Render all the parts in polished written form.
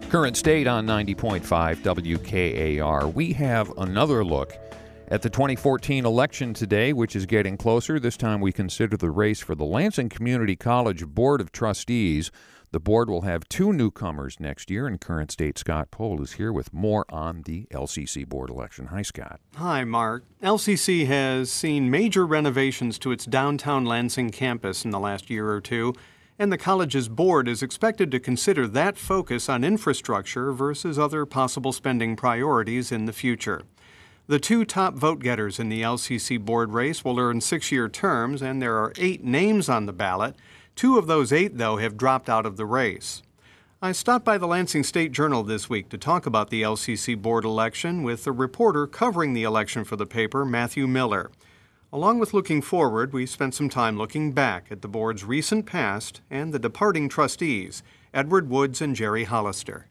Current State on 90.5 WKAR. We have another look at the 2014 election today, which is getting closer. This time we consider the race for the Lansing Community College Board of Trustees. The board will have two newcomers next year, and Current State Scott Pohl is here with more on the LCC board election. Hi, Scott. Hi, Mark. LCC has seen major renovations to its downtown Lansing campus in the last year or two, and the college's board is expected to consider that focus on infrastructure versus other possible spending priorities in the future. The two top vote-getters in the LCC board race will earn 6-year terms, and there are 8 names on the ballot. 2 of those 8, though, have dropped out of the race. I stopped by the Lansing State Journal this week to talk about the LCC board election with the reporter covering the election for the paper, Matthew Miller. Along with looking forward, we spent some time looking back at the board's recent past and the departing trustees, Edward Woods and Jerry Hollister.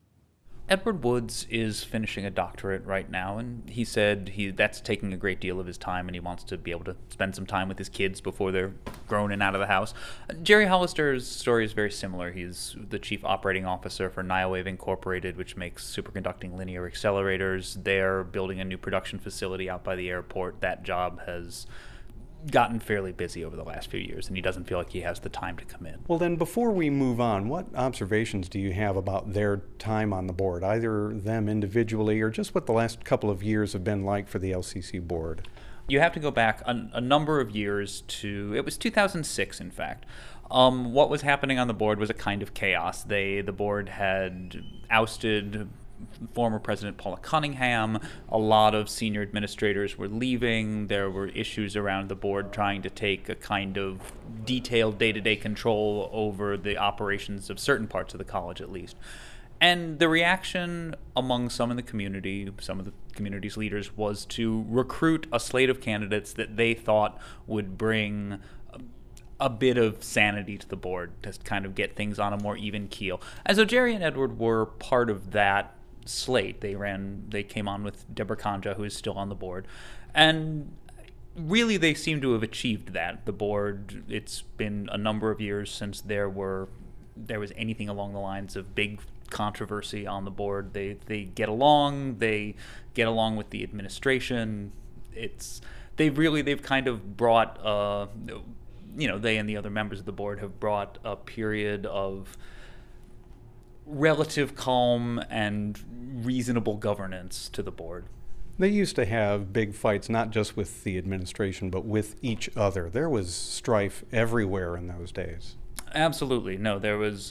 Edward Woods is finishing a doctorate right now, and he said that's taking a great deal of his time, and he wants to be able to spend some time with his kids before they're grown and out of the house. Jerry Hollister's story is very similar. He's the chief operating officer for Niowave Incorporated, which makes superconducting linear accelerators. They're building a new production facility out by the airport. That job has gotten fairly busy over the last few years, and he doesn't feel like he has the time to come in. Well, then, before we move on, what observations do you have about their time on the board, either them individually or just what the last couple of years have been like for the LCC board? You have to go back a number of years to, it was 2006, in fact. What was happening on the board was a kind of chaos. The board had ousted former President Paula Cunningham. A lot of senior administrators were leaving. There were issues around the board trying to take a kind of detailed day-to-day control over the operations of certain parts of the college, at least. And the reaction among some of the community's leaders, was to recruit a slate of candidates that they thought would bring a bit of sanity to the board, to kind of get things on a more even keel. And so Jerry and Edward were part of that slate. They came on with Deborah Kanja, who is still on the board, and really they seem to have achieved that. The board, it's been a number of years since there was anything along the lines of big controversy on the board. They get along with the administration. They've kind of brought they and the other members of the board have brought a period of relative calm and reasonable governance to the board. They used to have big fights, not just with the administration, but with each other. There was strife everywhere in those days. Absolutely. No, there was,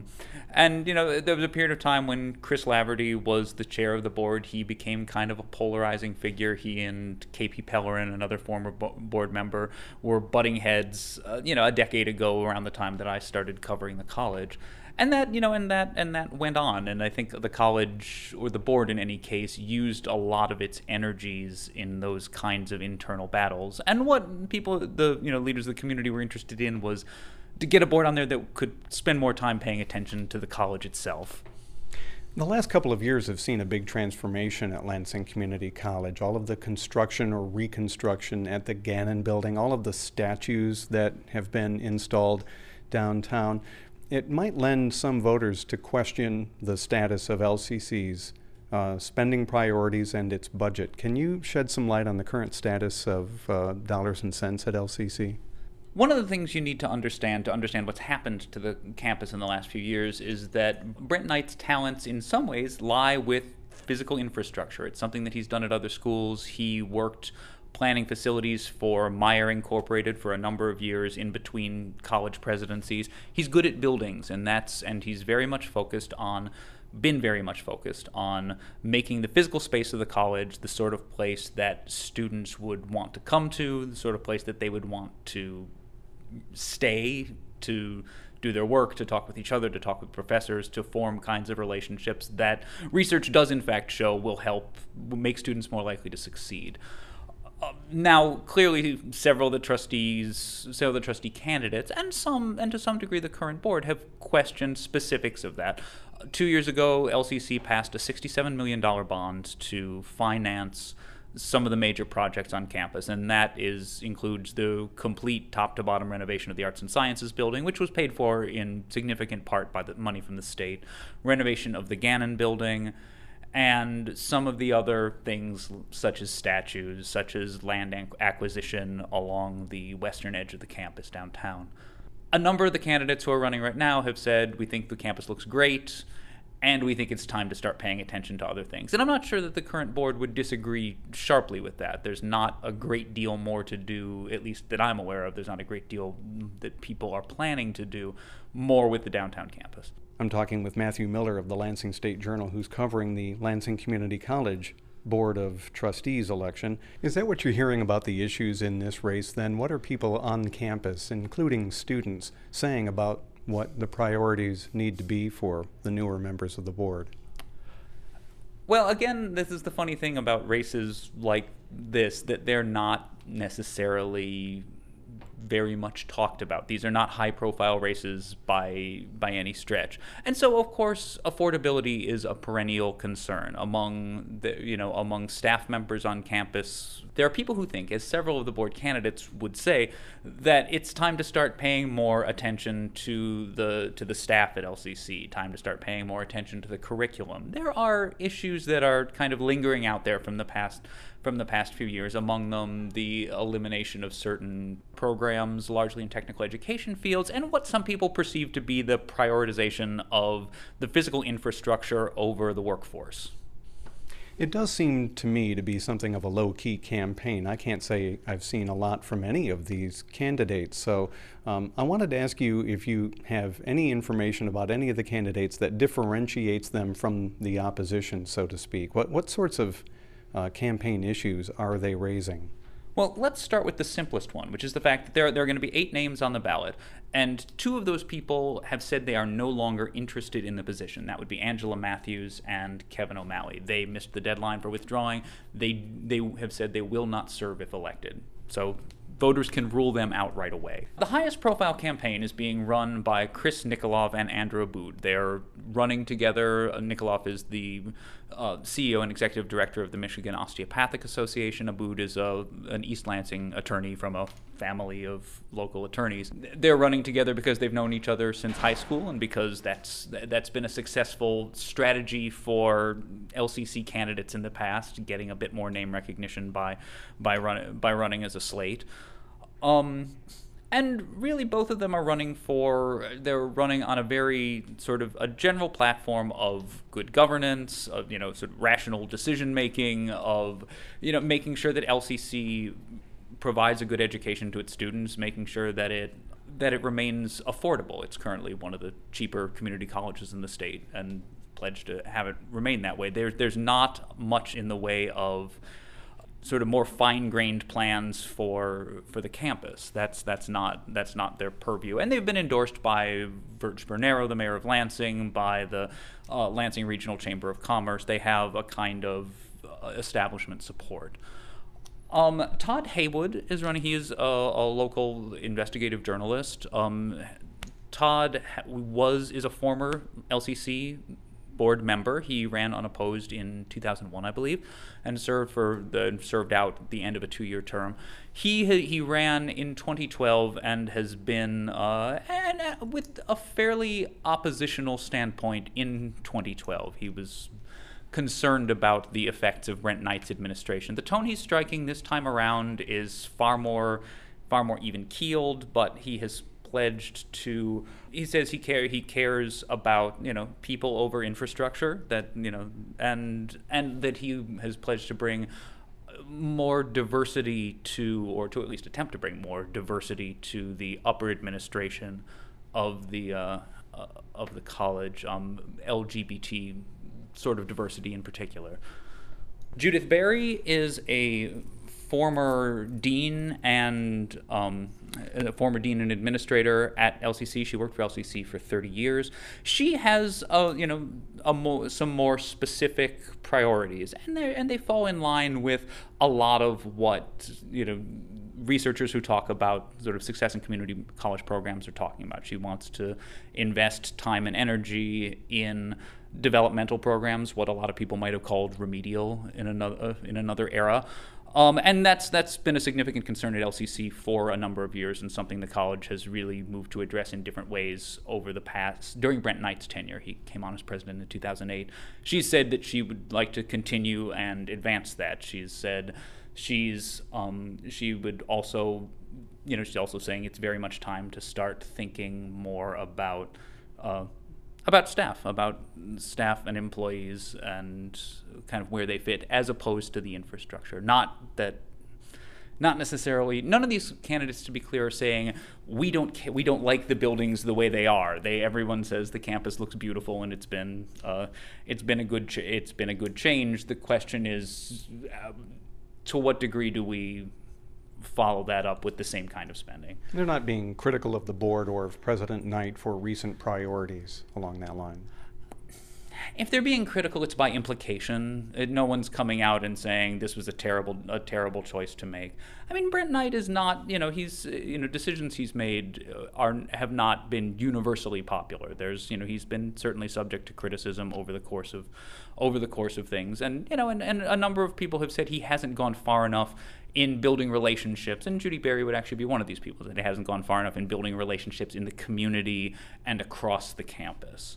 there was a period of time when Chris Laverty was the chair of the board. He became kind of a polarizing figure. He and KP Pellerin, another former board member, were butting heads, a decade ago around the time that I started covering the college. And that went on, and I think the college, or the board in any case, used a lot of its energies in those kinds of internal battles. And what leaders of the community were interested in was to get a board on there that could spend more time paying attention to the college itself. The last couple of years have seen a big transformation at Lansing Community College. All of the construction or reconstruction at the Gannon Building, all of the statues that have been installed downtown. It might lend some voters to question the status of LCC's spending priorities and its budget. Can you shed some light on the current status of dollars and cents at LCC? One of the things you need to understand what's happened to the campus in the last few years is that Brent Knight's talents in some ways lie with physical infrastructure. It's something that he's done at other schools. He worked planning facilities for Meyer Incorporated for a number of years in between college presidencies. He's good at buildings, and he's been very much focused on making the physical space of the college the sort of place that students would want to come to, the sort of place that they would want to stay, to do their work, to talk with each other, to talk with professors, to form kinds of relationships that research does in fact show will make students more likely to succeed. Now, clearly, several of the trustee candidates, and to some degree the current board, have questioned specifics of that. 2 years ago, LCC passed a $67 million bond to finance some of the major projects on campus, and that includes the complete top-to-bottom renovation of the Arts and Sciences building, which was paid for in significant part by the money from the state, renovation of the Gannon building, and some of the other things such as statues, such as land acquisition along the western edge of the campus downtown. A number of the candidates who are running right now have said, we think the campus looks great, and we think it's time to start paying attention to other things. And I'm not sure that the current board would disagree sharply with that. There's not a great deal more to do, at least that I'm aware of. There's not a great deal that people are planning to do more with the downtown campus. I'm talking with Matthew Miller of the Lansing State Journal, who's covering the Lansing Community College Board of Trustees election. Is that what you're hearing about the issues in this race then? What are people on campus, including students, saying about what the priorities need to be for the newer members of the board? Well, again, this is the funny thing about races like this, that they're not necessarily very much talked about. These are not high-profile races by any stretch, and so of course affordability is a perennial concern among among staff members on campus. There are people who think, as several of the board candidates would say, that it's time to start paying more attention to the staff at LCC. Time to start paying more attention to the curriculum. There are issues that are kind of lingering out there from the past few years, among them the elimination of certain programs, largely in technical education fields, and what some people perceive to be the prioritization of the physical infrastructure over the workforce. It does seem to me to be something of a low-key campaign. I can't say I've seen a lot from any of these candidates, so I wanted to ask you if you have any information about any of the candidates that differentiates them from the opposition, so to speak. What sorts of campaign issues are they raising? Well, let's start with the simplest one, which is the fact that there are going to be 8 names on the ballot, and 2 of those people have said they are no longer interested in the position. That would be Angela Matthews and Kevin O'Malley. They missed the deadline for withdrawing. They have said they will not serve if elected. So voters can rule them out right away. The highest profile campaign is being run by Chris Nikolov and Andrew Aboud. They're running together. Nikolov is the CEO and executive director of the Michigan Osteopathic Association. Aboud is an East Lansing attorney from a family of local attorneys. They're running together because they've known each other since high school, and because that's been a successful strategy for LCC candidates in the past, getting a bit more name recognition by running as a slate. And really both of them are they're running on a very sort of a general platform of good governance, of, sort of rational decision making, of, making sure that LCC provides a good education to its students, making sure that it remains affordable. It's currently one of the cheaper community colleges in the state, and pledged to have it remain that way. There's not much in the way of sort of more fine-grained plans for the campus. That's not their purview, and they've been endorsed by Virg Bernero, the mayor of Lansing, by the Lansing Regional Chamber of Commerce. They have a kind of establishment support. Todd Haywood is running. He is a local investigative journalist. Todd is a former LCC board member. He ran unopposed in 2001, I believe, and served out the end of a 2-year term. He ran in 2012 and has been with a fairly oppositional standpoint in 2012. He was concerned about the effects of Brent Knight's administration. The tone he's striking this time around is far more even-keeled, but he has pledged to. He says he cares about people over infrastructure, that and that he has pledged to bring more diversity or to at least attempt to bring more diversity to the upper administration of the college, LGBT sort of diversity in particular. Judith Berry is a former dean and administrator at LCC. She worked for LCC for 30 years. She has some more specific priorities, and they fall in line with a lot of what researchers who talk about sort of success in community college programs are talking about. She wants to invest time and energy in developmental programs, what a lot of people might have called remedial in another era. And that's been a significant concern at LCC for a number of years, and something the college has really moved to address in different ways over the past. During Brent Knight's tenure, he came on as president in 2008. She said that she would like to continue and advance that. She's said she would also, she's also saying it's very much time to start thinking more about staff and employees and kind of where they fit, as opposed to the infrastructure. Not necessarily. None of these candidates, to be clear, are saying we don't like the buildings the way they are. Everyone says the campus looks beautiful and it's been a good change. The question is, to what degree do we follow that up with the same kind of spending? They're not being critical of the board or of President Knight for recent priorities along that line. If they're being critical, it's by implication. No one's coming out and saying this was a terrible choice to make. I mean, Brent Knight is not, decisions he's made have not been universally popular. He's been certainly subject to criticism over the course of things, and a number of people have said he hasn't gone far enough in building relationships, and Judy Berry would actually be one of these people, that it hasn't gone far enough in building relationships in the community and across the campus.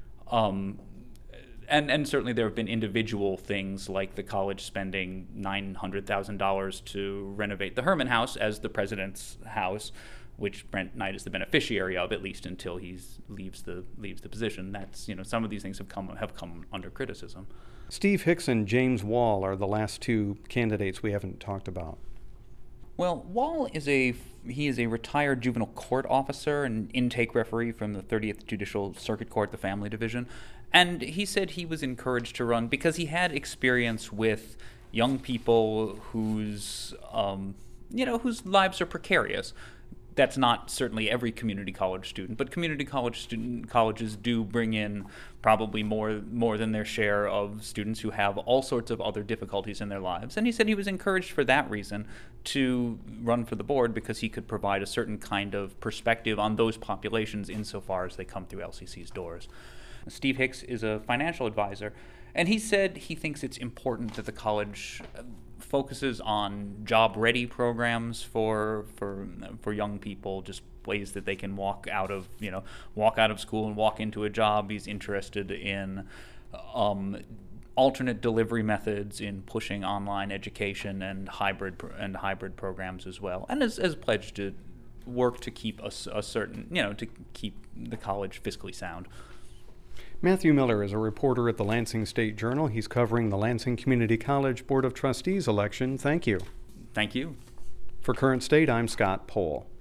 And certainly there have been individual things like the college spending $900,000 to renovate the Herman House as the president's house, which Brent Knight is the beneficiary of, at least until he leaves the position. That's, some of these things have come under criticism. Steve Hicks and James Wall are the last two candidates we haven't talked about. Well, Wall is a retired juvenile court officer and intake referee from the 30th Judicial Circuit Court, the Family Division. And he said he was encouraged to run because he had experience with young people whose lives are precarious. That's not certainly every community college student, but community colleges do bring in probably more than their share of students who have all sorts of other difficulties in their lives. And he said he was encouraged for that reason to run for the board, because he could provide a certain kind of perspective on those populations insofar as they come through LCC's doors. Steve Hicks is a financial advisor, and he said he thinks it's important that the college focuses on job-ready programs for young people, just ways that they can walk out of school and walk into a job. He's interested in alternate delivery methods, in pushing online education and hybrid programs as well, and has pledged to work to keep to keep the college fiscally sound. Matthew Miller is a reporter at the Lansing State Journal. He's covering the Lansing Community College Board of Trustees election. Thank you. Thank you. For Current State, I'm Scott Pohl.